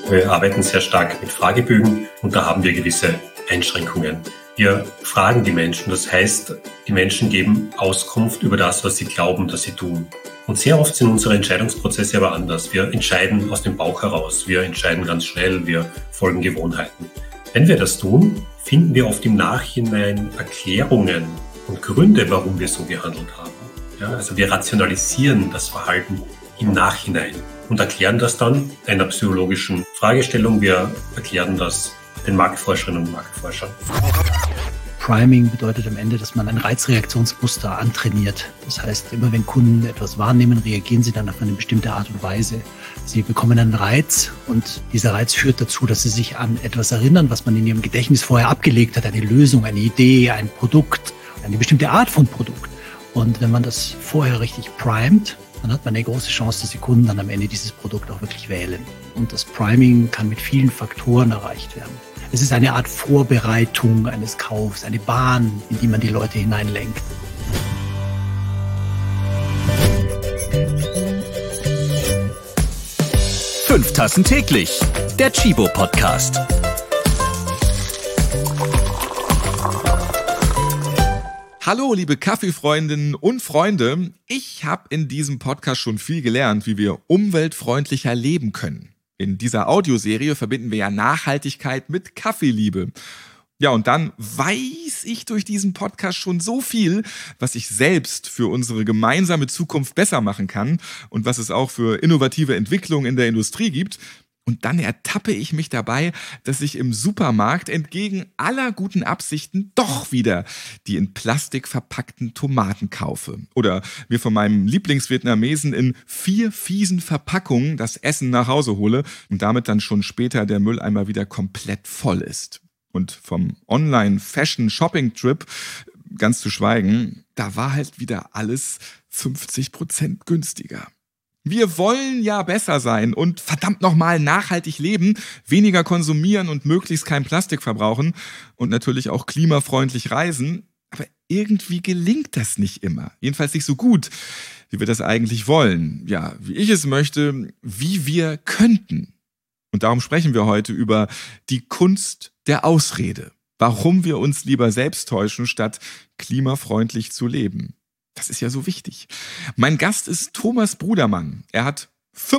Wir arbeiten sehr stark mit Fragebögen und da haben wir gewisse Einschränkungen. Wir fragen die Menschen, das heißt, die Menschen geben Auskunft über das, was sie glauben, dass sie tun. Und sehr oft sind unsere Entscheidungsprozesse aber anders. Wir entscheiden aus dem Bauch heraus, wir entscheiden ganz schnell, wir folgen Gewohnheiten. Wenn wir das tun, finden wir oft im Nachhinein Erklärungen und Gründe, warum wir so gehandelt haben. Ja, also wir rationalisieren das Verhalten im Nachhinein und erklären das dann einer psychologischen Fragestellung. Wir erklären das den Marktforscherinnen und Marktforschern. Priming bedeutet am Ende, dass man ein Reizreaktionsmuster antrainiert. Das heißt, immer wenn Kunden etwas wahrnehmen, reagieren sie dann auf eine bestimmte Art und Weise. Sie bekommen einen Reiz und dieser Reiz führt dazu, dass sie sich an etwas erinnern, was man in ihrem Gedächtnis vorher abgelegt hat. Eine Lösung, eine Idee, ein Produkt, eine bestimmte Art von Produkt. Und wenn man das vorher richtig primet, dann hat man eine große Chance, dass die Kunden dann am Ende dieses Produkt auch wirklich wählen. Und das Priming kann mit vielen Faktoren erreicht werden. Es ist eine Art Vorbereitung eines Kaufs, eine Bahn, in die man die Leute hineinlenkt. Fünf Tassen täglich, der Tchibo Podcast. Hallo, liebe Kaffeefreundinnen und Freunde. Ich habe in diesem Podcast schon viel gelernt, wie wir umweltfreundlicher leben können. In dieser Audioserie verbinden wir ja Nachhaltigkeit mit Kaffeeliebe. Ja, und dann weiß ich durch diesen Podcast schon so viel, was ich selbst für unsere gemeinsame Zukunft besser machen kann und was es auch für innovative Entwicklungen in der Industrie gibt. Und dann ertappe ich mich dabei, dass ich im Supermarkt entgegen aller guten Absichten doch wieder die in Plastik verpackten Tomaten kaufe. Oder mir von meinem Lieblingsvietnamesen in 4 fiesen Verpackungen das Essen nach Hause hole und damit dann schon später der Mülleimer wieder komplett voll ist. Und vom Online-Fashion-Shopping-Trip ganz zu schweigen, da war halt wieder alles 50% günstiger. Wir wollen ja besser sein und verdammt nochmal nachhaltig leben, weniger konsumieren und möglichst kein Plastik verbrauchen und natürlich auch klimafreundlich reisen. Aber irgendwie gelingt das nicht immer. Jedenfalls nicht so gut, wie wir das eigentlich wollen. Ja, wie ich es möchte, wie wir könnten. Und darum sprechen wir heute über die Kunst der Ausrede. Warum wir uns lieber selbst täuschen, statt klimafreundlich zu leben. Das ist ja so wichtig. Mein Gast ist Thomas Brudermann. Er hat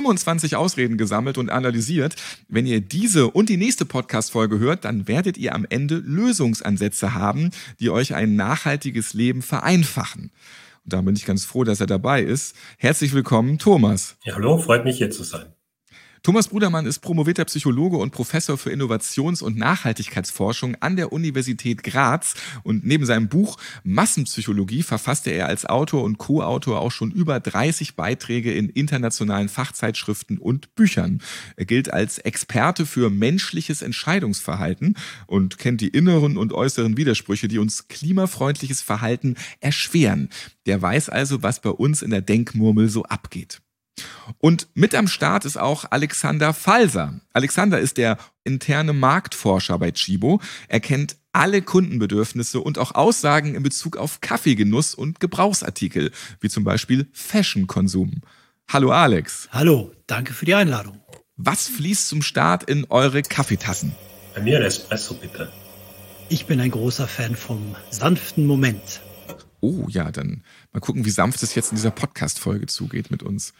25 Ausreden gesammelt und analysiert. Wenn ihr diese und die nächste Podcast-Folge hört, dann werdet ihr am Ende Lösungsansätze haben, die euch ein nachhaltiges Leben vereinfachen. Und da bin ich ganz froh, dass er dabei ist. Herzlich willkommen, Thomas. Ja, hallo, freut mich hier zu sein. Thomas Brudermann ist promovierter Psychologe und Professor für Innovations- und Nachhaltigkeitsforschung an der Universität Graz. Und neben seinem Buch Massenpsychologie verfasste er als Autor und Co-Autor auch schon über 30 Beiträge in internationalen Fachzeitschriften und Büchern. Er gilt als Experte für menschliches Entscheidungsverhalten und kennt die inneren und äußeren Widersprüche, die uns klimafreundliches Verhalten erschweren. Der weiß also, was bei uns in der Denkmurmel so abgeht. Und mit am Start ist auch Alexander Falser. Alexander ist der interne Marktforscher bei Tchibo. Er kennt alle Kundenbedürfnisse und auch Aussagen in Bezug auf Kaffeegenuss und Gebrauchsartikel, wie zum Beispiel Fashion-Konsum. Hallo Alex. Hallo, danke für die Einladung. Was fließt zum Start in eure Kaffeetassen? Bei mir ein Espresso, bitte. Ich bin ein großer Fan vom sanften Moment. Oh ja, dann mal gucken, wie sanft es jetzt in dieser Podcast-Folge zugeht mit uns.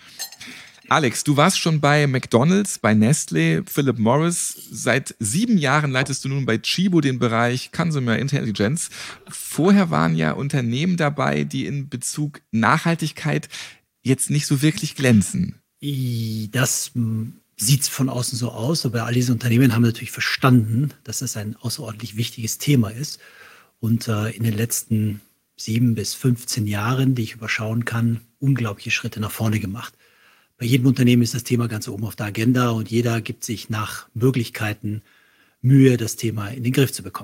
Alex, du warst schon bei McDonald's, bei Nestlé, Philip Morris. Seit 7 Jahren leitest du nun bei Tchibo den Bereich Consumer Intelligence. Vorher waren ja Unternehmen dabei, die in Bezug Nachhaltigkeit jetzt nicht so wirklich glänzen. Das sieht von außen so aus, aber all diese Unternehmen haben natürlich verstanden, dass das ein außerordentlich wichtiges Thema ist. Und in den letzten 7 bis 15 Jahren, die ich überschauen kann, unglaubliche Schritte nach vorne gemacht. Bei jedem Unternehmen ist das Thema ganz oben auf der Agenda und jeder gibt sich nach Möglichkeiten Mühe, das Thema in den Griff zu bekommen.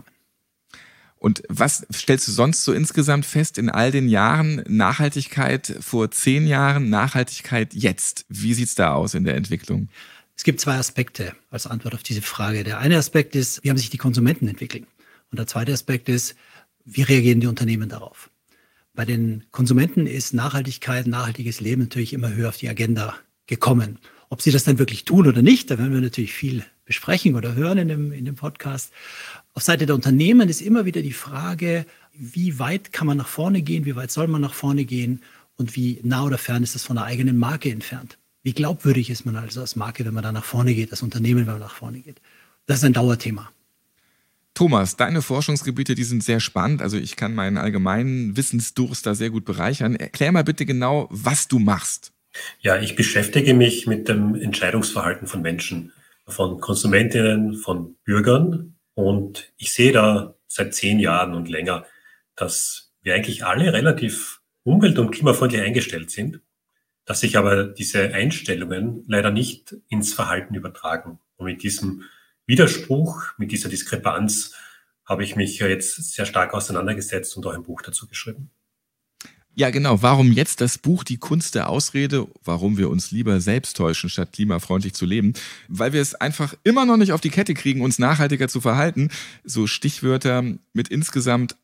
Und was stellst du sonst so insgesamt fest in all den Jahren? Nachhaltigkeit vor 10 Jahren, Nachhaltigkeit jetzt. Wie sieht's da aus in der Entwicklung? Es gibt 2 Aspekte als Antwort auf diese Frage. Der eine Aspekt ist, wie haben sich die Konsumenten entwickelt? Und der zweite Aspekt ist, wie reagieren die Unternehmen darauf? Bei den Konsumenten ist Nachhaltigkeit, nachhaltiges Leben natürlich immer höher auf die Agenda gekommen. Ob sie das dann wirklich tun oder nicht, da werden wir natürlich viel besprechen oder hören in dem Podcast. Auf Seite der Unternehmen ist immer wieder die Frage, wie weit kann man nach vorne gehen, wie weit soll man nach vorne gehen und wie nah oder fern ist das von der eigenen Marke entfernt. Wie glaubwürdig ist man also als Marke, wenn man da nach vorne geht, als Unternehmen, wenn man nach vorne geht. Das ist ein Dauerthema. Thomas, deine Forschungsgebiete, die sind sehr spannend. Also ich kann meinen allgemeinen Wissensdurst da sehr gut bereichern. Erklär mal bitte genau, was du machst. Ja, ich beschäftige mich mit dem Entscheidungsverhalten von Menschen, von Konsumentinnen, von Bürgern. Und ich sehe da seit 10 Jahren und länger, dass wir eigentlich alle relativ umwelt- und klimafreundlich eingestellt sind, dass sich aber diese Einstellungen leider nicht ins Verhalten übertragen. Und mit diesem Widerspruch, mit dieser Diskrepanz habe ich mich jetzt sehr stark auseinandergesetzt und auch ein Buch dazu geschrieben. Ja, genau. Warum jetzt das Buch Die Kunst der Ausrede? Warum wir uns lieber selbst täuschen, statt klimafreundlich zu leben? Weil wir es einfach immer noch nicht auf die Kette kriegen, uns nachhaltiger zu verhalten. So Stichwörter: mit insgesamt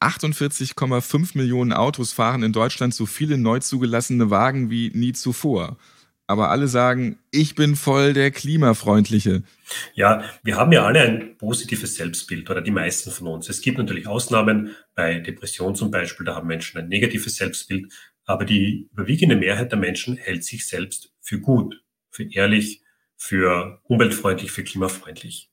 48,5 Millionen Autos fahren in Deutschland so viele neu zugelassene Wagen wie nie zuvor. Aber alle sagen, ich bin voll der Klimafreundliche. Ja, wir haben ja alle ein positives Selbstbild oder die meisten von uns. Es gibt natürlich Ausnahmen, bei Depression zum Beispiel, da haben Menschen ein negatives Selbstbild, aber die überwiegende Mehrheit der Menschen hält sich selbst für gut, für ehrlich, für umweltfreundlich, für klimafreundlich.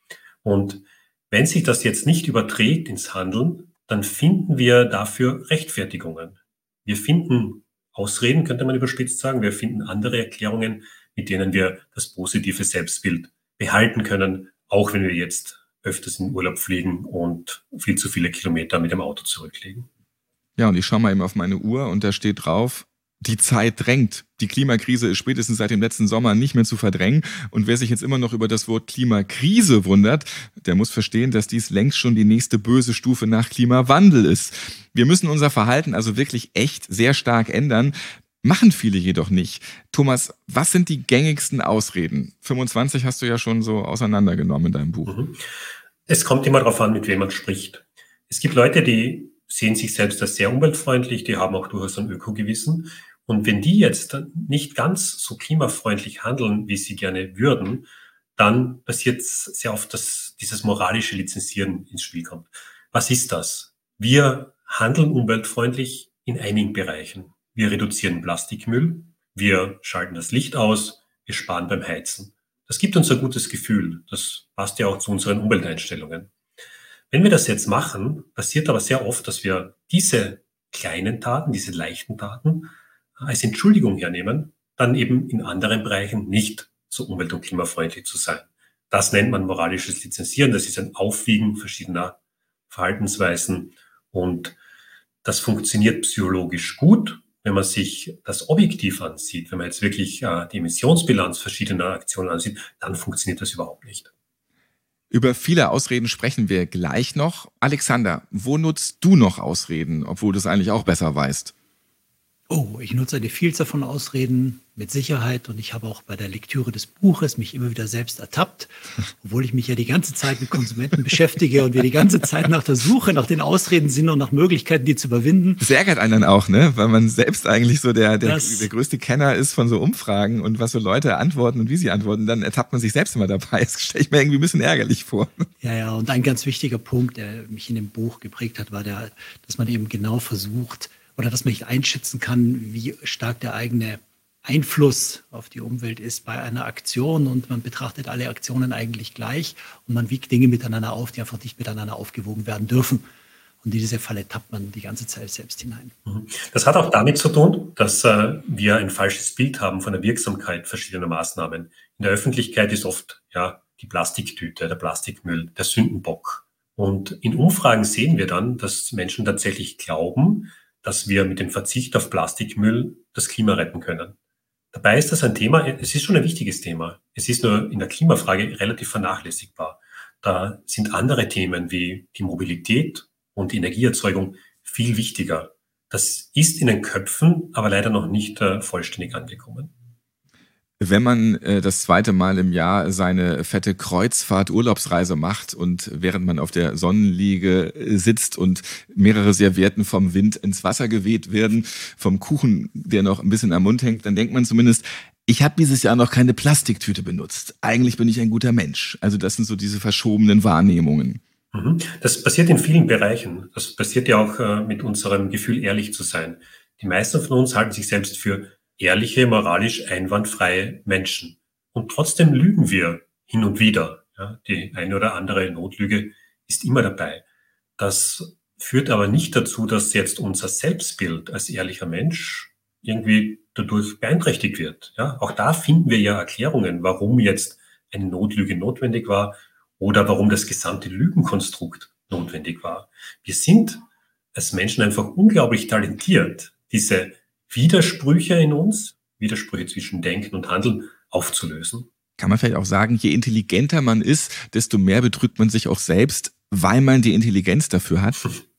Und wenn sich das jetzt nicht überträgt ins Handeln, dann finden wir dafür Rechtfertigungen. Wir finden Ausreden, könnte man überspitzt sagen. Wir finden andere Erklärungen, mit denen wir das positive Selbstbild behalten können, auch wenn wir jetzt öfters in Urlaub fliegen und viel zu viele Kilometer mit dem Auto zurücklegen. Ja, und ich schaue mal eben auf meine Uhr und da steht drauf: Die Zeit drängt. Die Klimakrise ist spätestens seit dem letzten Sommer nicht mehr zu verdrängen. Und wer sich jetzt immer noch über das Wort Klimakrise wundert, der muss verstehen, dass dies längst schon die nächste böse Stufe nach Klimawandel ist. Wir müssen unser Verhalten also wirklich echt sehr stark ändern. Machen viele jedoch nicht. Thomas, was sind die gängigsten Ausreden? 25 hast du ja schon so auseinandergenommen in deinem Buch. Es kommt immer darauf an, mit wem man spricht. Es gibt Leute, die sehen sich selbst als sehr umweltfreundlich, die haben auch durchaus ein Ökogewissen. Und wenn die jetzt nicht ganz so klimafreundlich handeln, wie sie gerne würden, dann passiert sehr oft, dass dieses moralische Lizenzieren ins Spiel kommt. Was ist das? Wir handeln umweltfreundlich in einigen Bereichen. Wir reduzieren Plastikmüll, wir schalten das Licht aus, wir sparen beim Heizen. Das gibt uns ein gutes Gefühl. Das passt ja auch zu unseren Umwelteinstellungen. Wenn wir das jetzt machen, passiert aber sehr oft, dass wir diese kleinen Taten, diese leichten Taten als Entschuldigung hernehmen, dann eben in anderen Bereichen nicht so umwelt- und klimafreundlich zu sein. Das nennt man moralisches Lizenzieren. Das ist ein Aufwiegen verschiedener Verhaltensweisen und das funktioniert psychologisch gut, wenn man sich das objektiv ansieht. Wenn man jetzt wirklich die Emissionsbilanz verschiedener Aktionen ansieht, dann funktioniert das überhaupt nicht. Über viele Ausreden sprechen wir gleich noch. Alexander, wo nutzt du noch Ausreden, obwohl du es eigentlich auch besser weißt? Oh, ich nutze eine Vielzahl von Ausreden mit Sicherheit und ich habe auch bei der Lektüre des Buches mich immer wieder selbst ertappt, obwohl ich mich ja die ganze Zeit mit Konsumenten beschäftige und wir die ganze Zeit nach der Suche nach den Ausreden sind und nach Möglichkeiten, die zu überwinden. Das ärgert einen dann auch, ne? Weil man selbst eigentlich so der größte Kenner ist von so Umfragen und was so Leute antworten und wie sie antworten, dann ertappt man sich selbst immer dabei. Das stelle ich mir irgendwie ein bisschen ärgerlich vor. Ja, und ein ganz wichtiger Punkt, der mich in dem Buch geprägt hat, war dass man eben genau versucht, oder dass man nicht einschätzen kann, wie stark der eigene Einfluss auf die Umwelt ist bei einer Aktion und man betrachtet alle Aktionen eigentlich gleich und man wiegt Dinge miteinander auf, die einfach nicht miteinander aufgewogen werden dürfen. Und in diese Falle tappt man die ganze Zeit selbst hinein. Das hat auch damit zu tun, dass wir ein falsches Bild haben von der Wirksamkeit verschiedener Maßnahmen. In der Öffentlichkeit ist oft die Plastiktüte, der Plastikmüll, der Sündenbock. Und in Umfragen sehen wir dann, dass Menschen tatsächlich glauben, dass wir mit dem Verzicht auf Plastikmüll das Klima retten können. Dabei ist das ein Thema, es ist schon ein wichtiges Thema. Es ist nur in der Klimafrage relativ vernachlässigbar. Da sind andere Themen wie die Mobilität und die Energieerzeugung viel wichtiger. Das ist in den Köpfen aber leider noch nicht vollständig angekommen. Wenn man das zweite Mal im Jahr seine fette Kreuzfahrt-Urlaubsreise macht und während man auf der Sonnenliege sitzt und mehrere Servietten vom Wind ins Wasser geweht werden, vom Kuchen, der noch ein bisschen am Mund hängt, dann denkt man zumindest, Ich habe dieses Jahr noch keine Plastiktüte benutzt. Eigentlich bin ich ein guter Mensch. Also das sind so diese verschobenen Wahrnehmungen. Das passiert in vielen Bereichen. Das passiert ja auch mit unserem Gefühl, ehrlich zu sein. Die meisten von uns halten sich selbst für ehrliche, moralisch einwandfreie Menschen. Und trotzdem lügen wir hin und wieder. Ja, die eine oder andere Notlüge ist immer dabei. Das führt aber nicht dazu, dass jetzt unser Selbstbild als ehrlicher Mensch irgendwie dadurch beeinträchtigt wird. Ja, auch da finden wir ja Erklärungen, warum jetzt eine Notlüge notwendig war oder warum das gesamte Lügenkonstrukt notwendig war. Wir sind als Menschen einfach unglaublich talentiert, diese Widersprüche in uns, Widersprüche zwischen Denken und Handeln aufzulösen. Kann man vielleicht auch sagen, je intelligenter man ist, desto mehr betrügt man sich auch selbst, weil man die Intelligenz dafür hat?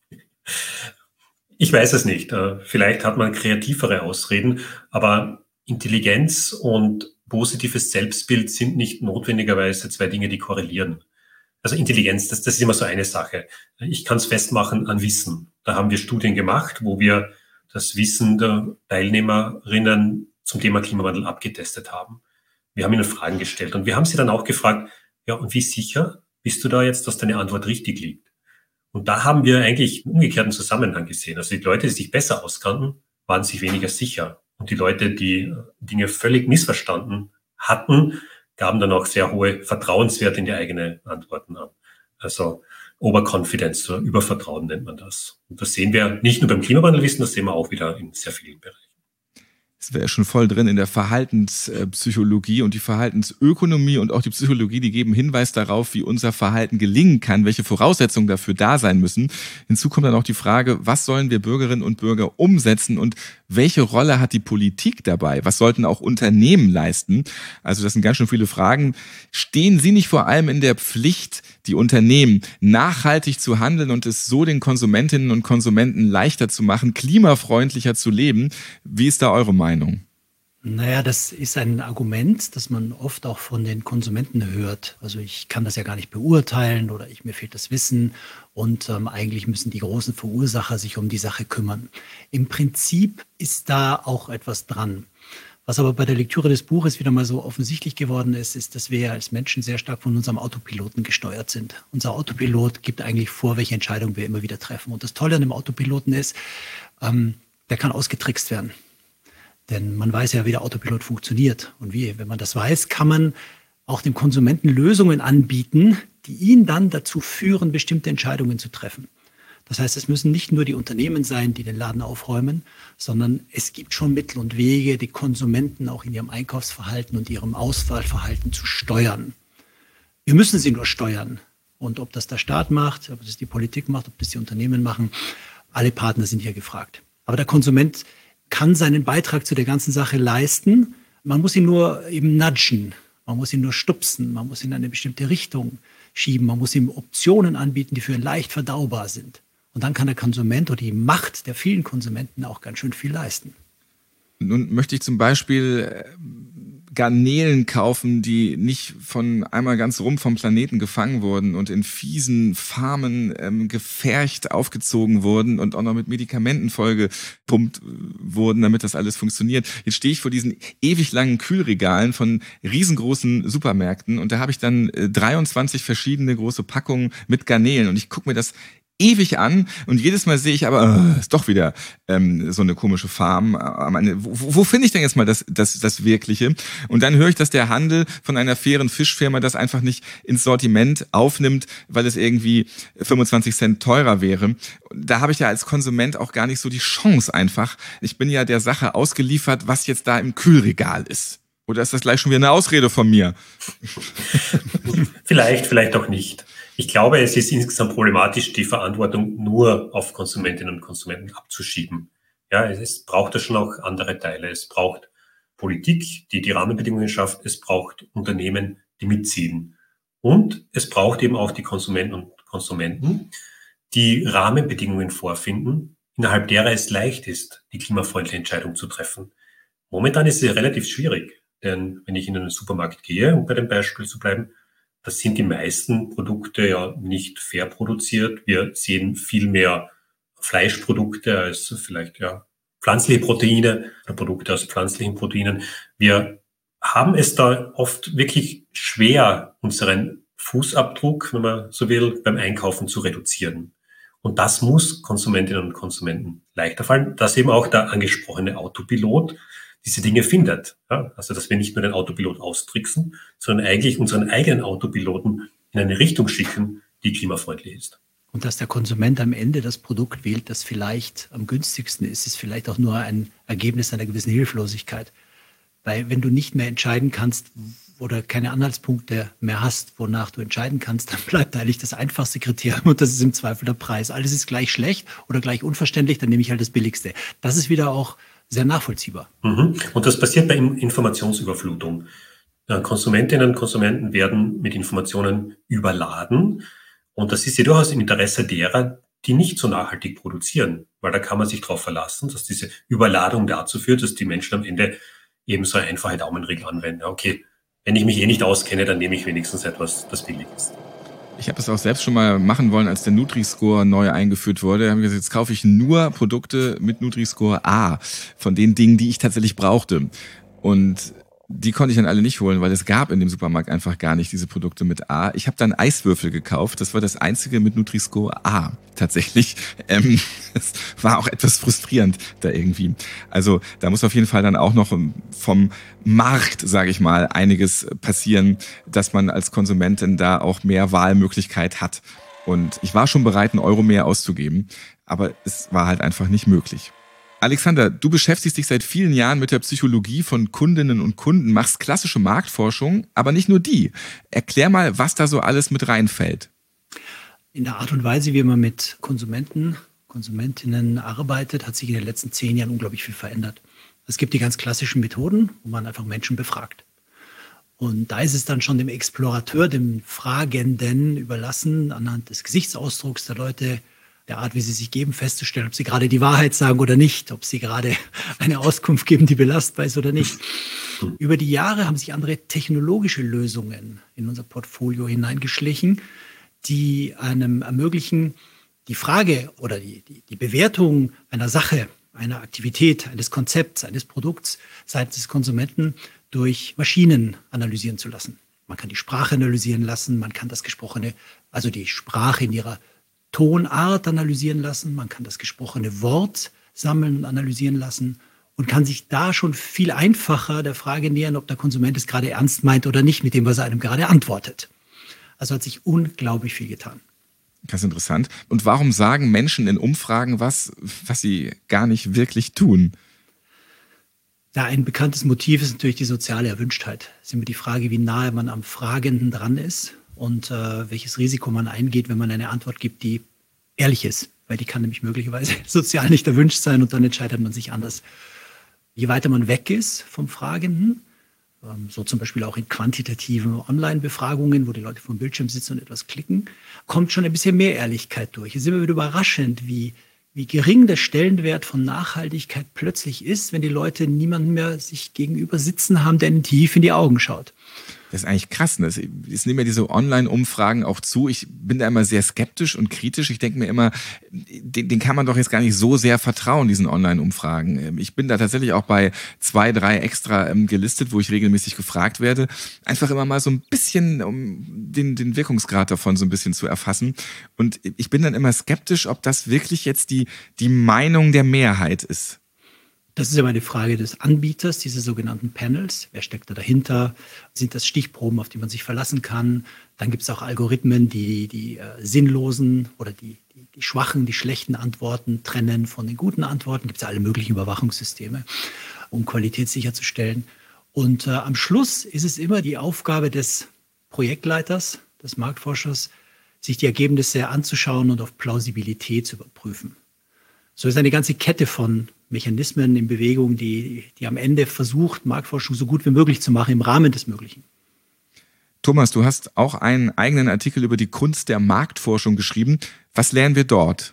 Ich weiß es nicht. Vielleicht hat man kreativere Ausreden, aber Intelligenz und positives Selbstbild sind nicht notwendigerweise zwei Dinge, die korrelieren. Also Intelligenz, das ist immer so eine Sache. Ich kann es festmachen an Wissen. Da haben wir Studien gemacht, wo wir das Wissen der Teilnehmerinnen zum Thema Klimawandel abgetestet haben. Wir haben ihnen Fragen gestellt und wir haben sie dann auch gefragt, ja, und wie sicher bist du da jetzt, dass deine Antwort richtig liegt? Und da haben wir eigentlich einen umgekehrten Zusammenhang gesehen. Also die Leute, die sich besser auskannten, waren sich weniger sicher. Und die Leute, die Dinge völlig missverstanden hatten, gaben dann auch sehr hohe Vertrauenswerte in die eigenen Antworten an. Also Overconfidence oder Übervertrauen nennt man das. Und das sehen wir nicht nur beim Klimawandelwissen, das sehen wir auch wieder in sehr vielen Bereichen. Das wäre schon voll drin in der Verhaltenspsychologie und die Verhaltensökonomie und auch die Psychologie, die geben Hinweis darauf, wie unser Verhalten gelingen kann, welche Voraussetzungen dafür da sein müssen. Hinzu kommt dann auch die Frage, was sollen wir Bürgerinnen und Bürger umsetzen und welche Rolle hat die Politik dabei? Was sollten auch Unternehmen leisten? Also das sind ganz schön viele Fragen. Stehen Sie nicht vor allem in der Pflicht, die Unternehmen nachhaltig zu handeln und es so den Konsumentinnen und Konsumenten leichter zu machen, klimafreundlicher zu leben? Wie ist da eure Meinung? Naja, das ist ein Argument, das man oft auch von den Konsumenten hört. Also ich kann das ja gar nicht beurteilen oder mir fehlt das Wissen und eigentlich müssen die großen Verursacher sich um die Sache kümmern. Im Prinzip ist da auch etwas dran. Was aber bei der Lektüre des Buches wieder mal so offensichtlich geworden ist, ist, dass wir ja als Menschen sehr stark von unserem Autopiloten gesteuert sind. Unser Autopilot gibt eigentlich vor, welche Entscheidungen wir immer wieder treffen. Und das Tolle an dem Autopiloten ist, der kann ausgetrickst werden. Denn man weiß ja, wie der Autopilot funktioniert und wie. Wenn man das weiß, kann man auch dem Konsumenten Lösungen anbieten, die ihn dann dazu führen, bestimmte Entscheidungen zu treffen. Das heißt, es müssen nicht nur die Unternehmen sein, die den Laden aufräumen, sondern es gibt schon Mittel und Wege, die Konsumenten auch in ihrem Einkaufsverhalten und ihrem Auswahlverhalten zu steuern. Wir müssen sie nur steuern. Und ob das der Staat macht, ob das die Politik macht, ob das die Unternehmen machen, alle Partner sind hier gefragt. Aber der Konsument kann seinen Beitrag zu der ganzen Sache leisten. Man muss ihn nur eben nudgen, man muss ihn nur stupsen, man muss ihn in eine bestimmte Richtung schieben, man muss ihm Optionen anbieten, die für ihn leicht verdaubar sind. Und dann kann der Konsument oder die Macht der vielen Konsumenten auch ganz schön viel leisten. Nun möchte ich zum Beispiel Garnelen kaufen, die nicht von einmal ganz rum vom Planeten gefangen wurden und in fiesen Farmen gefercht aufgezogen wurden und auch noch mit Medikamenten vollgepumpt wurden, damit das alles funktioniert. Jetzt stehe ich vor diesen ewig langen Kühlregalen von riesengroßen Supermärkten und da habe ich dann 23 verschiedene große Packungen mit Garnelen und ich gucke mir das ewig an und jedes Mal sehe ich aber, ist doch wieder so eine komische Farm. Wo finde ich denn jetzt mal das Wirkliche? Und dann höre ich, dass der Handel von einer fairen Fischfirma das einfach nicht ins Sortiment aufnimmt, weil es irgendwie 25 Cent teurer wäre. Da habe ich ja als Konsument auch gar nicht so die Chance einfach. Ich bin ja der Sache ausgeliefert, was jetzt da im Kühlregal ist. Oder ist das gleich schon wieder eine Ausrede von mir? Vielleicht auch nicht. Ich glaube, es ist insgesamt problematisch, die Verantwortung nur auf Konsumentinnen und Konsumenten abzuschieben. Ja, es braucht da schon auch andere Teile. Es braucht Politik, die die Rahmenbedingungen schafft. Es braucht Unternehmen, die mitziehen. Und es braucht eben auch die Konsumenten und Konsumenten, die Rahmenbedingungen vorfinden, innerhalb derer es leicht ist, die klimafreundliche Entscheidung zu treffen. Momentan ist es relativ schwierig, denn wenn ich in einen Supermarkt gehe, um bei dem Beispiel zu bleiben, das sind die meisten Produkte ja nicht fair produziert. Wir sehen viel mehr Fleischprodukte als vielleicht pflanzliche Proteine oder Produkte aus pflanzlichen Proteinen. Wir haben es da oft wirklich schwer, unseren Fußabdruck, wenn man so will, beim Einkaufen zu reduzieren. Und das muss Konsumentinnen und Konsumenten leichter fallen, dass eben auch der angesprochene Autopilot diese Dinge findet. Ja, also, dass wir nicht nur den Autopilot austricksen, sondern eigentlich unseren eigenen Autopiloten in eine Richtung schicken, die klimafreundlich ist. Und dass der Konsument am Ende das Produkt wählt, das vielleicht am günstigsten ist, ist vielleicht auch nur ein Ergebnis einer gewissen Hilflosigkeit. Weil wenn du nicht mehr entscheiden kannst oder keine Anhaltspunkte mehr hast, wonach du entscheiden kannst, dann bleibt eigentlich das einfachste Kriterium und das ist im Zweifel der Preis. Alles ist gleich schlecht oder gleich unverständlich, dann nehme ich halt das Billigste. Das ist wieder auch sehr nachvollziehbar. Und das passiert bei Informationsüberflutung. Konsumentinnen und Konsumenten werden mit Informationen überladen und das ist ja durchaus im Interesse derer, die nicht so nachhaltig produzieren, weil da kann man sich darauf verlassen, dass diese Überladung dazu führt, dass die Menschen am Ende eben so eine einfache Daumenregel anwenden. Okay, wenn ich mich nicht auskenne, dann nehme ich wenigstens etwas, das billig ist. Ich habe es auch selbst schon mal machen wollen, als der Nutri-Score neu eingeführt wurde. Da habe ich gesagt, jetzt kaufe ich nur Produkte mit Nutri-Score A, von den Dingen, die ich tatsächlich brauchte. Und die konnte ich dann alle nicht holen, weil es gab in dem Supermarkt einfach gar nicht diese Produkte mit A. Ich habe dann Eiswürfel gekauft. Das war das einzige mit Nutri-Score A tatsächlich. Es war auch etwas frustrierend da irgendwie. Also da muss auf jeden Fall dann auch noch vom Markt, sage ich mal, einiges passieren, dass man als Konsumentin da auch mehr Wahlmöglichkeit hat. Und ich war schon bereit, einen Euro mehr auszugeben, aber es war halt einfach nicht möglich. Alexander, du beschäftigst dich seit vielen Jahren mit der Psychologie von Kundinnen und Kunden, machst klassische Marktforschung, aber nicht nur die. Erklär mal, was da so alles mit reinfällt. In der Art und Weise, wie man mit Konsumentinnen arbeitet, hat sich in den letzten 10 Jahren unglaublich viel verändert. Es gibt die ganz klassischen Methoden, wo man einfach Menschen befragt. Und da ist es dann schon dem Explorateur, dem Fragenden überlassen, anhand des Gesichtsausdrucks der Leute, der Art, wie sie sich geben, festzustellen, ob sie gerade die Wahrheit sagen oder nicht, ob sie gerade eine Auskunft geben, die belastbar ist oder nicht. Über die Jahre haben sich andere technologische Lösungen in unser Portfolio hineingeschlichen, die einem ermöglichen, die Frage oder die Bewertung einer Sache, einer Aktivität, eines Konzepts, eines Produkts seitens des Konsumenten durch Maschinen analysieren zu lassen. Man kann die Sprache analysieren lassen, man kann das Gesprochene, also die Sprache in ihrer Tonart analysieren lassen, man kann das gesprochene Wort sammeln und analysieren lassen und kann sich da schon viel einfacher der Frage nähern, ob der Konsument es gerade ernst meint oder nicht mit dem, was er einem gerade antwortet. Also hat sich unglaublich viel getan. Das ist interessant. Und warum sagen Menschen in Umfragen was sie gar nicht wirklich tun? Ja, ein bekanntes Motiv ist natürlich die soziale Erwünschtheit. Es ist immer die Frage, wie nahe man am Fragenden dran ist und welches Risiko man eingeht, wenn man eine Antwort gibt, die ehrlich ist. Weil die kann nämlich möglicherweise sozial nicht erwünscht sein und dann entscheidet man sich anders. Je weiter man weg ist vom Fragenden, so zum Beispiel auch in quantitativen Online-Befragungen, wo die Leute vor dem Bildschirm sitzen und etwas klicken, kommt schon ein bisschen mehr Ehrlichkeit durch. Es ist immer wieder überraschend, wie gering der Stellenwert von Nachhaltigkeit plötzlich ist, wenn die Leute niemanden mehr sich gegenüber sitzen haben, der ihnen tief in die Augen schaut. Das ist eigentlich krass. Ne? Es nehmen ja diese Online-Umfragen auch zu. Ich bin da immer sehr skeptisch und kritisch. Ich denke mir immer, den kann man doch jetzt gar nicht so sehr vertrauen, diesen Online-Umfragen. Ich bin da tatsächlich auch bei 2, 3 extra gelistet, wo ich regelmäßig gefragt werde. Einfach immer mal so ein bisschen, um den Wirkungsgrad davon so ein bisschen zu erfassen. Und ich bin dann immer skeptisch, ob das wirklich jetzt die Meinung der Mehrheit ist. Das ist aber eine Frage des Anbieters, diese sogenannten Panels. Wer steckt da dahinter? Sind das Stichproben, auf die man sich verlassen kann? Dann gibt es auch Algorithmen, die sinnlosen oder die schwachen, die schlechten Antworten trennen von den guten Antworten. Gibt es alle möglichen Überwachungssysteme, um Qualität sicherzustellen. Und am Schluss ist es immer die Aufgabe des Projektleiters, des Marktforschers, sich die Ergebnisse anzuschauen und auf Plausibilität zu überprüfen. So ist eine ganze Kette von Mechanismen in Bewegung, die am Ende versucht, Marktforschung so gut wie möglich zu machen im Rahmen des Möglichen. Thomas, du hast auch einen eigenen Artikel über die Kunst der Marktforschung geschrieben. Was lernen wir dort?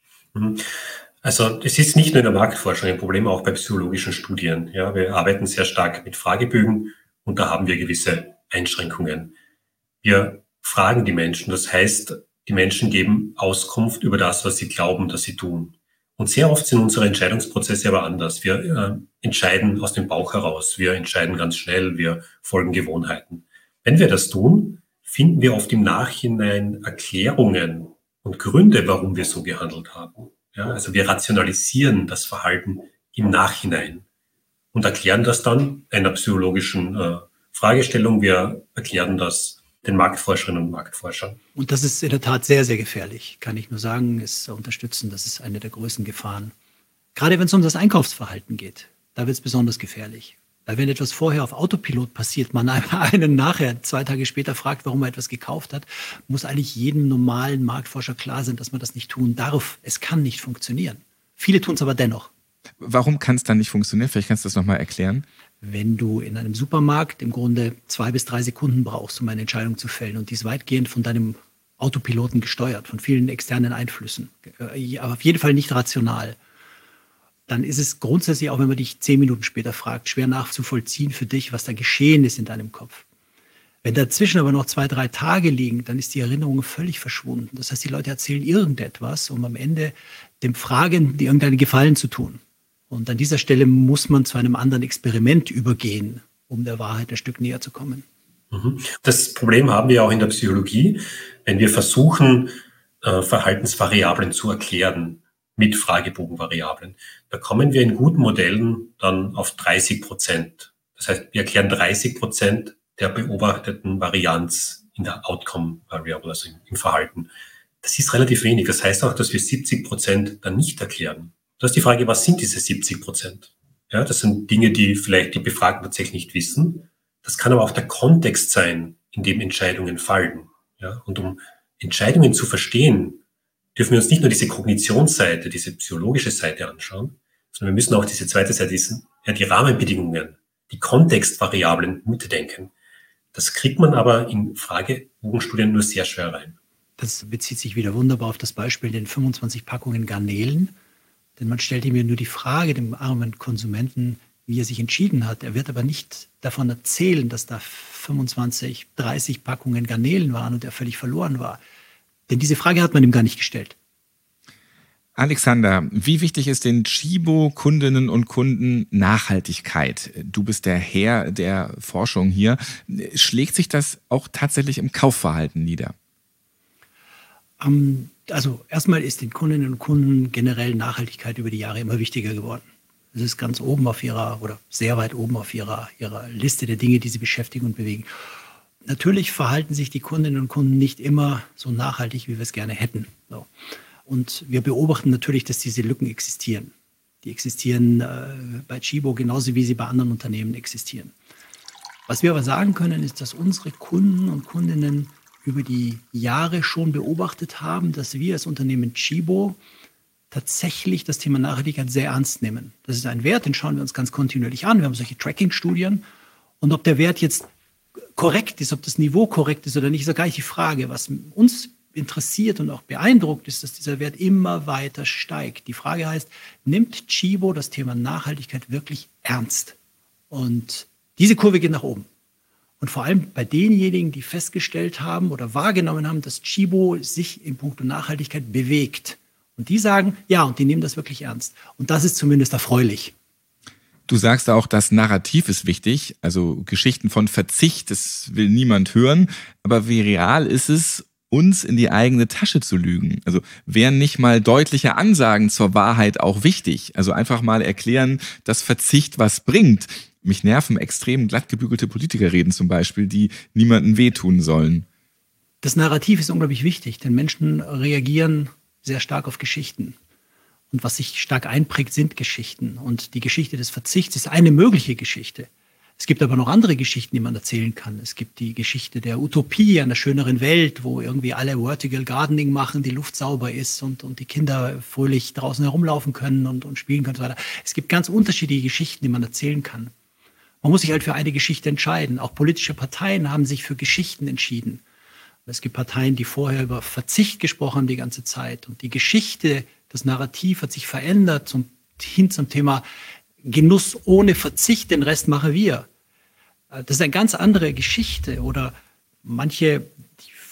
Also es ist nicht nur in der Marktforschung ein Problem, auch bei psychologischen Studien. Ja, wir arbeiten sehr stark mit Fragebögen und da haben wir gewisse Einschränkungen. Wir fragen die Menschen, das heißt, die Menschen geben Auskunft über das, was sie glauben, dass sie tun. Und sehr oft sind unsere Entscheidungsprozesse aber anders. Wir entscheiden aus dem Bauch heraus. Wir entscheiden ganz schnell. Wir folgen Gewohnheiten. Wenn wir das tun, finden wir oft im Nachhinein Erklärungen und Gründe, warum wir so gehandelt haben. Ja, also wir rationalisieren das Verhalten im Nachhinein und erklären das dann einer psychologischen Fragestellung. Wir erklären das den Marktforscherinnen und Marktforschern. Und das ist in der Tat sehr, sehr gefährlich, kann ich nur sagen, ist unterstützen. Das ist eine der größten Gefahren. Gerade wenn es um das Einkaufsverhalten geht, da wird es besonders gefährlich. Weil wenn etwas vorher auf Autopilot passiert, man einen nachher 2 Tage später fragt, warum er etwas gekauft hat, muss eigentlich jedem normalen Marktforscher klar sein, dass man das nicht tun darf. Es kann nicht funktionieren. Viele tun es aber dennoch. Warum kann es dann nicht funktionieren? Vielleicht kannst du das nochmal erklären. Wenn du in einem Supermarkt im Grunde 2 bis 3 Sekunden brauchst, um eine Entscheidung zu fällen und die ist weitgehend von deinem Autopiloten gesteuert, von vielen externen Einflüssen, aber auf jeden Fall nicht rational, dann ist es grundsätzlich, auch wenn man dich 10 Minuten später fragt, schwer nachzuvollziehen für dich, was da geschehen ist in deinem Kopf. Wenn dazwischen aber noch 2, 3 Tage liegen, dann ist die Erinnerung völlig verschwunden. Das heißt, die Leute erzählen irgendetwas, um am Ende dem Fragenden irgendeinen Gefallen zu tun. Und an dieser Stelle muss man zu einem anderen Experiment übergehen, um der Wahrheit ein Stück näher zu kommen. Das Problem haben wir auch in der Psychologie, wenn wir versuchen, Verhaltensvariablen zu erklären mit Fragebogenvariablen. Da kommen wir in guten Modellen dann auf 30%. Das heißt, wir erklären 30% der beobachteten Varianz in der Outcome Variable, also im Verhalten. Das ist relativ wenig. Das heißt auch, dass wir 70% dann nicht erklären. Da ist die Frage, was sind diese 70%? Ja, das sind Dinge, die vielleicht die Befragten tatsächlich nicht wissen. Das kann aber auch der Kontext sein, in dem Entscheidungen fallen. Ja, und um Entscheidungen zu verstehen, dürfen wir uns nicht nur diese Kognitionsseite, diese psychologische Seite anschauen, sondern wir müssen auch diese zweite Seite, die Rahmenbedingungen, die Kontextvariablen mitdenken. Das kriegt man aber in Fragebogenstudien nur sehr schwer rein. Das bezieht sich wieder wunderbar auf das Beispiel den 25 Packungen Garnelen. Denn man stellt ihm ja nur die Frage, dem armen Konsumenten, wie er sich entschieden hat. Er wird aber nicht davon erzählen, dass da 25, 30 Packungen Garnelen waren und er völlig verloren war. Denn diese Frage hat man ihm gar nicht gestellt. Alexander, wie wichtig ist den Tchibo-Kundinnen und Kunden Nachhaltigkeit? Du bist der Herr der Forschung hier. Schlägt sich das auch tatsächlich im Kaufverhalten nieder? Also erstmal ist den Kundinnen und Kunden generell Nachhaltigkeit über die Jahre immer wichtiger geworden. Es ist ganz oben auf oder sehr weit oben auf ihrer Liste der Dinge, die sie beschäftigen und bewegen. Natürlich verhalten sich die Kundinnen und Kunden nicht immer so nachhaltig, wie wir es gerne hätten. So. Und wir beobachten natürlich, dass diese Lücken existieren. Die existieren bei Tchibo genauso, wie sie bei anderen Unternehmen existieren. Was wir aber sagen können, ist, dass unsere Kunden und Kundinnen über die Jahre schon beobachtet haben, dass wir als Unternehmen Tchibo tatsächlich das Thema Nachhaltigkeit sehr ernst nehmen. Das ist ein Wert, den schauen wir uns ganz kontinuierlich an. Wir haben solche Tracking-Studien. Und ob der Wert jetzt korrekt ist, ob das Niveau korrekt ist oder nicht, ist ja gar nicht die Frage. Was uns interessiert und auch beeindruckt ist, dass dieser Wert immer weiter steigt. Die Frage heißt, nimmt Tchibo das Thema Nachhaltigkeit wirklich ernst? Und diese Kurve geht nach oben. Und vor allem bei denjenigen, die festgestellt haben oder wahrgenommen haben, dass Tchibo sich in puncto Nachhaltigkeit bewegt. Und die sagen, ja, und die nehmen das wirklich ernst. Und das ist zumindest erfreulich. Du sagst auch, das Narrativ ist wichtig, also Geschichten von Verzicht, das will niemand hören. Aber wie real ist es, uns in die eigene Tasche zu lügen? Also wären nicht mal deutliche Ansagen zur Wahrheit auch wichtig? Also einfach mal erklären, dass Verzicht was bringt. Mich nerven extrem glattgebügelte Politikerreden zum Beispiel, die niemandem wehtun sollen. Das Narrativ ist unglaublich wichtig, denn Menschen reagieren sehr stark auf Geschichten. Und was sich stark einprägt, sind Geschichten. Und die Geschichte des Verzichts ist eine mögliche Geschichte. Es gibt aber noch andere Geschichten, die man erzählen kann. Es gibt die Geschichte der Utopie, einer schöneren Welt, wo irgendwie alle Vertical Gardening machen, die Luft sauber ist und die Kinder fröhlich draußen herumlaufen können und spielen können und so weiter. Es gibt ganz unterschiedliche Geschichten, die man erzählen kann. Man muss sich halt für eine Geschichte entscheiden. Auch politische Parteien haben sich für Geschichten entschieden. Es gibt Parteien, die vorher über Verzicht gesprochen haben die ganze Zeit. Und die Geschichte, das Narrativ hat sich verändert hin zum Thema Genuss ohne Verzicht, den Rest machen wir. Das ist eine ganz andere Geschichte. Oder manche, die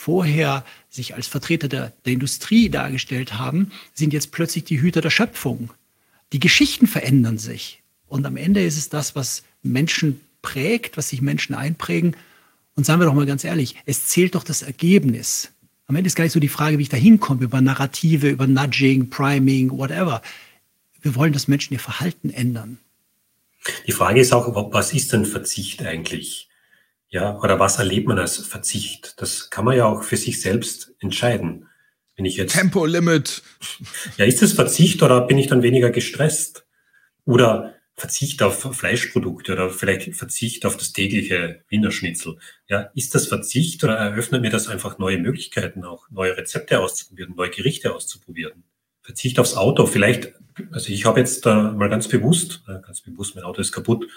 vorher sich als Vertreter der Industrie dargestellt haben, sind jetzt plötzlich die Hüter der Schöpfung. Die Geschichten verändern sich. Und am Ende ist es das, was Menschen prägt, was sich Menschen einprägen. Und sagen wir doch mal ganz ehrlich, es zählt doch das Ergebnis. Am Ende ist gar nicht so die Frage, wie ich da hinkomme, über Narrative, über Nudging, Priming, whatever. Wir wollen, dass Menschen ihr Verhalten ändern. Die Frage ist auch, was ist denn Verzicht eigentlich? Ja, oder was erlebt man als Verzicht? Das kann man ja auch für sich selbst entscheiden. Wenn ich jetzt Tempolimit. Ja, ist das Verzicht oder bin ich dann weniger gestresst? Oder Verzicht auf Fleischprodukte oder vielleicht Verzicht auf das tägliche Wiener Schnitzel. Ja, ist das Verzicht oder eröffnet mir das einfach neue Möglichkeiten, auch neue Rezepte auszuprobieren, neue Gerichte auszuprobieren? Verzicht aufs Auto, vielleicht, also ich habe jetzt mal ganz bewusst, mein Auto ist kaputt,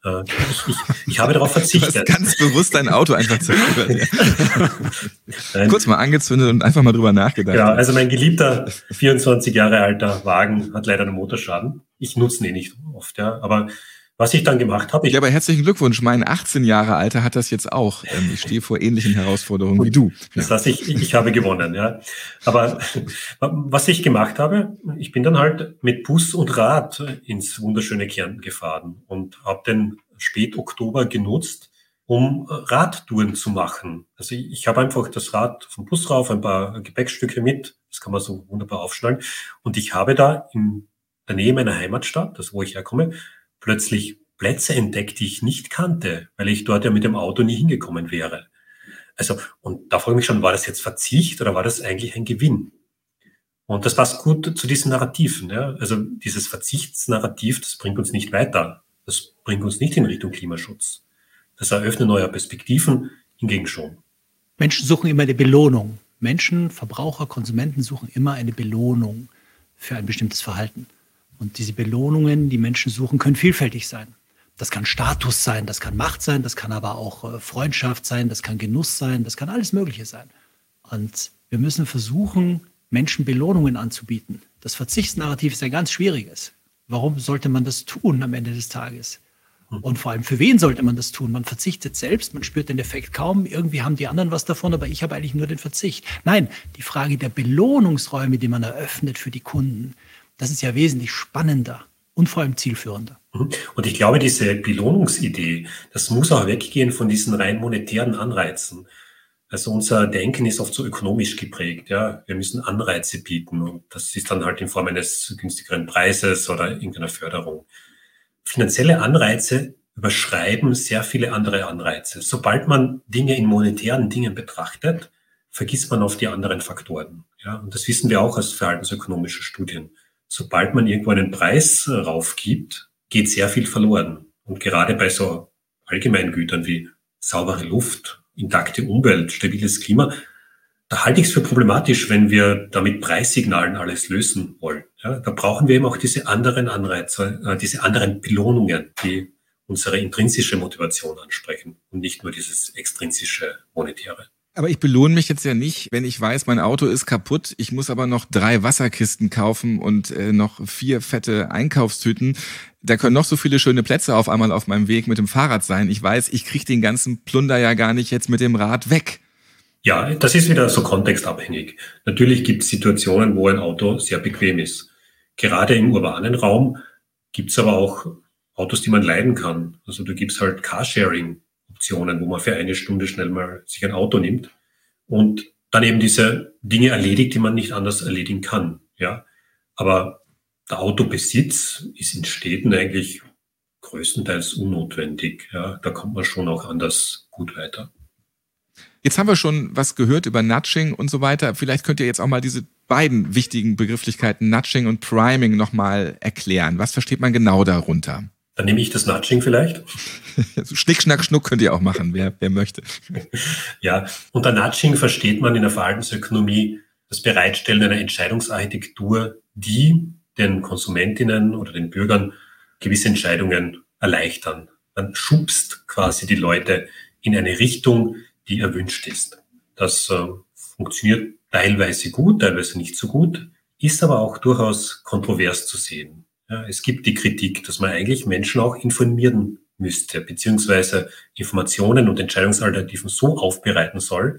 ich habe darauf verzichtet. Du hast ganz bewusst dein Auto einfach zerstört. Ja. Kurz mal angezündet und einfach mal drüber nachgedacht. Ja, also mein geliebter 24 Jahre alter Wagen hat leider einen Motorschaden. Ich nutze ihn nicht oft, ja, aber was ich dann gemacht habe... Ja, aber herzlichen Glückwunsch. Mein 18 Jahre alter hat das jetzt auch. Ich stehe vor ähnlichen Herausforderungen wie du. Das heißt, ich habe gewonnen, ja. Aber was ich gemacht habe, ich bin dann halt mit Bus und Rad ins wunderschöne Kärnten gefahren und habe den Spätoktober genutzt, um Radtouren zu machen. Also ich habe einfach das Rad vom Bus rauf, ein paar Gepäckstücke mit, das kann man so wunderbar aufschnallen. Und ich habe da in der Nähe meiner Heimatstadt, das wo ich herkomme, plötzlich Plätze entdeckt, die ich nicht kannte, weil ich dort ja mit dem Auto nie hingekommen wäre. Also, und da frage ich mich schon, war das jetzt Verzicht oder war das eigentlich ein Gewinn? Und das passt gut zu diesen Narrativen. Ja? Also dieses Verzichtsnarrativ, das bringt uns nicht weiter. Das bringt uns nicht in Richtung Klimaschutz. Das eröffnet neue Perspektiven, hingegen schon. Menschen suchen immer eine Belohnung. Menschen, Verbraucher, Konsumenten suchen immer eine Belohnung für ein bestimmtes Verhalten. Und diese Belohnungen, die Menschen suchen, können vielfältig sein. Das kann Status sein, das kann Macht sein, das kann aber auch Freundschaft sein, das kann Genuss sein, das kann alles Mögliche sein. Und wir müssen versuchen, Menschen Belohnungen anzubieten. Das Verzichtsnarrativ ist ein ganz schwieriges. Warum sollte man das tun am Ende des Tages? Und vor allem, für wen sollte man das tun? Man verzichtet selbst, man spürt den Effekt kaum. Irgendwie haben die anderen was davon, aber ich habe eigentlich nur den Verzicht. Nein, die Frage der Belohnungsräume, die man eröffnet für die Kunden, das ist ja wesentlich spannender und vor allem zielführender. Und ich glaube, diese Belohnungsidee, das muss auch weggehen von diesen rein monetären Anreizen. Also unser Denken ist oft so ökonomisch geprägt. Ja, wir müssen Anreize bieten und das ist dann halt in Form eines günstigeren Preises oder irgendeiner Förderung. Finanzielle Anreize überschreiben sehr viele andere Anreize. Sobald man Dinge in monetären Dingen betrachtet, vergisst man oft die anderen Faktoren. Ja, und das wissen wir auch aus verhaltensökonomischen Studien. Sobald man irgendwo einen Preis raufgibt, geht sehr viel verloren. Und gerade bei so Allgemeingütern wie saubere Luft, intakte Umwelt, stabiles Klima, da halte ich es für problematisch, wenn wir da mit Preissignalen alles lösen wollen. Ja, da brauchen wir eben auch diese anderen Anreize, diese anderen Belohnungen, die unsere intrinsische Motivation ansprechen und nicht nur dieses extrinsische Monetäre. Aber ich belohne mich jetzt ja nicht, wenn ich weiß, mein Auto ist kaputt. Ich muss aber noch 3 Wasserkisten kaufen und noch 4 fette Einkaufstüten. Da können noch so viele schöne Plätze auf einmal auf meinem Weg mit dem Fahrrad sein. Ich weiß, ich kriege den ganzen Plunder ja gar nicht jetzt mit dem Rad weg. Ja, das ist wieder so kontextabhängig. Natürlich gibt es Situationen, wo ein Auto sehr bequem ist. Gerade im urbanen Raum gibt es aber auch Autos, die man leiden kann. Also da gibt es halt Carsharing-Optionen, wo man für eine Stunde schnell mal sich ein Auto nimmt und dann eben diese Dinge erledigt, die man nicht anders erledigen kann. Ja, aber der Autobesitz ist in Städten eigentlich größtenteils unnotwendig. Ja, da kommt man schon auch anders gut weiter. Jetzt haben wir schon was gehört über Nudging und so weiter. Vielleicht könnt ihr jetzt auch mal diese beiden wichtigen Begrifflichkeiten Nudging und Priming nochmal erklären. Was versteht man genau darunter? Dann nehme ich das Nudging vielleicht. Schnick, Schnack, Schnuck könnt ihr auch machen, wer möchte. Ja, unter Nudging versteht man in der Verhaltensökonomie das Bereitstellen einer Entscheidungsarchitektur, die den Konsumentinnen oder den Bürgern gewisse Entscheidungen erleichtern. Man schubst quasi die Leute in eine Richtung, die erwünscht ist. Das funktioniert teilweise gut, teilweise nicht so gut, ist aber auch durchaus kontrovers zu sehen. Ja, es gibt die Kritik, dass man eigentlich Menschen auch informieren müsste, beziehungsweise Informationen und Entscheidungsalternativen so aufbereiten soll,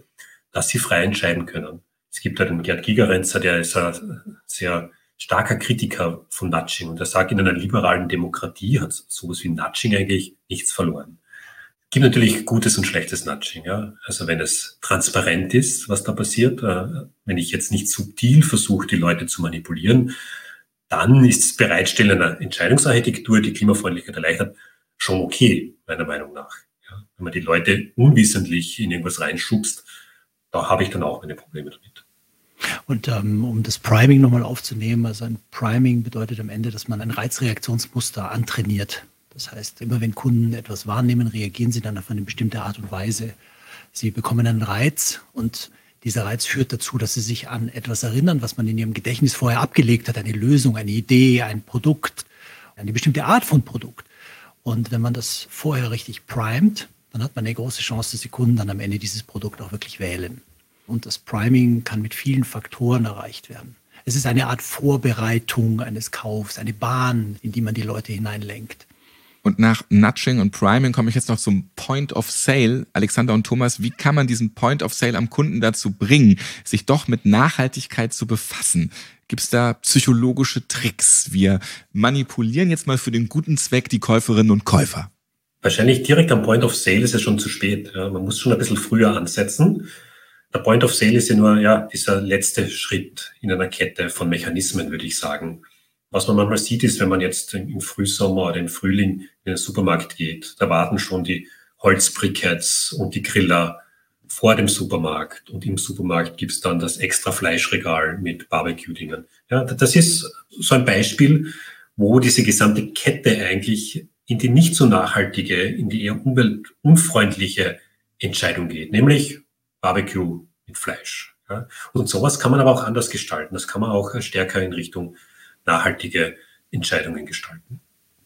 dass sie frei entscheiden können. Es gibt den Gerd Gigerenzer, der ist ein sehr starker Kritiker von Nudging. Und er sagt, in einer liberalen Demokratie hat sowas wie Nudging eigentlich nichts verloren. Es gibt natürlich gutes und schlechtes Nudging. Ja? Also wenn es transparent ist, was da passiert, wenn ich jetzt nicht subtil versuche, die Leute zu manipulieren, dann ist das Bereitstellen einer Entscheidungsarchitektur, die Klimafreundlichkeit erleichtert, schon okay, meiner Meinung nach. Ja? Wenn man die Leute unwissentlich in irgendwas reinschubst, da habe ich dann auch meine Probleme damit. Und um das Priming nochmal aufzunehmen, also ein Priming bedeutet am Ende, dass man ein Reizreaktionsmuster antrainiert. Das heißt, immer wenn Kunden etwas wahrnehmen, reagieren sie dann auf eine bestimmte Art und Weise. Sie bekommen einen Reiz und dieser Reiz führt dazu, dass sie sich an etwas erinnern, was man in ihrem Gedächtnis vorher abgelegt hat, eine Lösung, eine Idee, ein Produkt, eine bestimmte Art von Produkt. Und wenn man das vorher richtig primet, dann hat man eine große Chance, dass die Kunden dann am Ende dieses Produkt auch wirklich wählen. Und das Priming kann mit vielen Faktoren erreicht werden. Es ist eine Art Vorbereitung eines Kaufs, eine Bahn, in die man die Leute hineinlenkt. Und nach Nudging und Priming komme ich jetzt noch zum Point of Sale. Alexander und Thomas, wie kann man diesen Point of Sale am Kunden dazu bringen, sich doch mit Nachhaltigkeit zu befassen? Gibt es da psychologische Tricks? Wir manipulieren jetzt mal für den guten Zweck die Käuferinnen und Käufer. Wahrscheinlich direkt am Point of Sale ist es schon zu spät. Ja, man muss schon ein bisschen früher ansetzen. Der Point of Sale ist ja nur dieser letzte Schritt in einer Kette von Mechanismen, würde ich sagen. Was man manchmal sieht, ist, wenn man jetzt im Frühsommer oder im Frühling in den Supermarkt geht, da warten schon die Holzbriketts und die Griller vor dem Supermarkt. Und im Supermarkt gibt's dann das extra Fleischregal mit Barbecue-Dingen. Ja, das ist so ein Beispiel, wo diese gesamte Kette eigentlich in die nicht so nachhaltige, in die eher umweltunfreundliche Entscheidung geht, nämlich Barbecue mit Fleisch. Ja. Und sowas kann man aber auch anders gestalten. Das kann man auch stärker in Richtung nachhaltige Entscheidungen gestalten.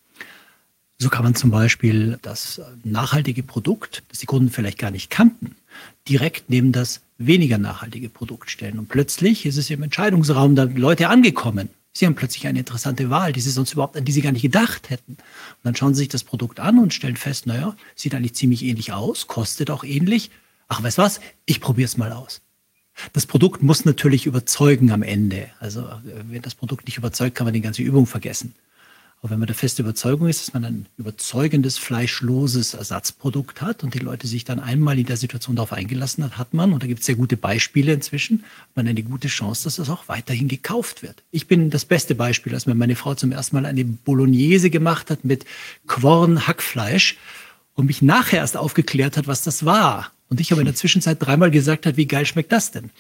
So kann man zum Beispiel das nachhaltige Produkt, das die Kunden vielleicht gar nicht kannten, direkt neben das weniger nachhaltige Produkt stellen. Und plötzlich ist es im Entscheidungsraum der Leute angekommen. Sie haben plötzlich eine interessante Wahl, an die sie gar nicht gedacht hätten. Und dann schauen sie sich das Produkt an und stellen fest, sieht eigentlich ziemlich ähnlich aus, kostet auch ähnlich. Ach, weißt du was? Ich probiere es mal aus. Das Produkt muss natürlich überzeugen am Ende. Also wenn das Produkt nicht überzeugt, kann man die ganze Übung vergessen. Aber wenn man der feste Überzeugung ist, dass man ein überzeugendes, fleischloses Ersatzprodukt hat und die Leute sich dann einmal in der Situation darauf eingelassen hat man, und da gibt es sehr gute Beispiele inzwischen, hat man eine gute Chance, dass das auch weiterhin gekauft wird. Ich bin das beste Beispiel, als mir meine Frau zum ersten Mal eine Bolognese gemacht hat mit Quorn-Hackfleisch und mich nachher erst aufgeklärt hat, was das war. Und ich aber in der Zwischenzeit 3-mal gesagt habe, wie geil schmeckt das denn?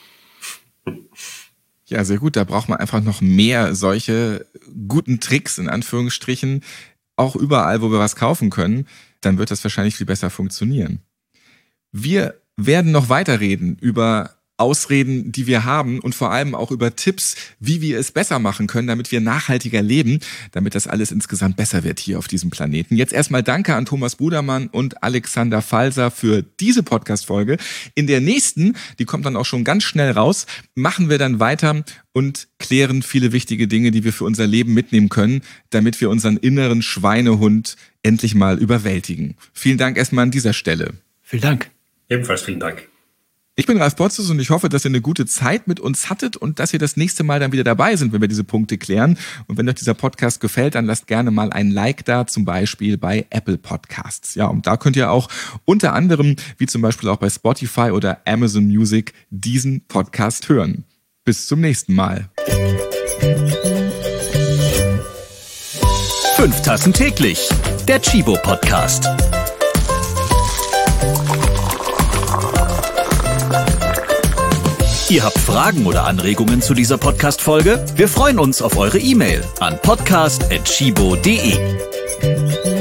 Ja, sehr gut. Da braucht man einfach noch mehr solche guten Tricks, in Anführungsstrichen, auch überall, wo wir was kaufen können. Dann wird das wahrscheinlich viel besser funktionieren. Wir werden noch weiterreden über Ausreden, die wir haben und vor allem auch über Tipps, wie wir es besser machen können, damit wir nachhaltiger leben, damit das alles insgesamt besser wird hier auf diesem Planeten. Jetzt erstmal danke an Thomas Budermann und Alexander Falser für diese Podcast-Folge. In der nächsten, die kommt dann auch schon ganz schnell raus, machen wir dann weiter und klären viele wichtige Dinge, die wir für unser Leben mitnehmen können, damit wir unseren inneren Schweinehund endlich mal überwältigen. Vielen Dank erstmal an dieser Stelle. Vielen Dank. Ebenfalls vielen Dank. Ich bin Ralf Potzus und ich hoffe, dass ihr eine gute Zeit mit uns hattet und dass ihr das nächste Mal dann wieder dabei sind, wenn wir diese Punkte klären. Und wenn euch dieser Podcast gefällt, dann lasst gerne mal ein Like da, zum Beispiel bei Apple Podcasts. Ja, und da könnt ihr auch unter anderem, wie zum Beispiel auch bei Spotify oder Amazon Music, diesen Podcast hören. Bis zum nächsten Mal. 5 Tassen täglich, der Tchibo Podcast. Ihr habt Fragen oder Anregungen zu dieser Podcast-Folge? Wir freuen uns auf eure E-Mail an podcast@tchibo.de.